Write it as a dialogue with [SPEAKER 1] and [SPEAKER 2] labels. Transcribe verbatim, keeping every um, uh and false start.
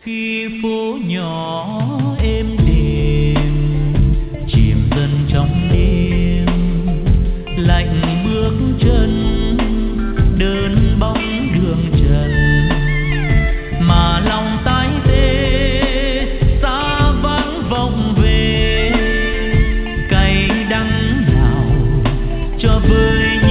[SPEAKER 1] khi phố nhỏ êm đềm chìm dần trong đêm, lạnh bước chân đơn bóng đường trần, mà lòng tái tê xa vắng vọng về, cay đắng nào cho vơi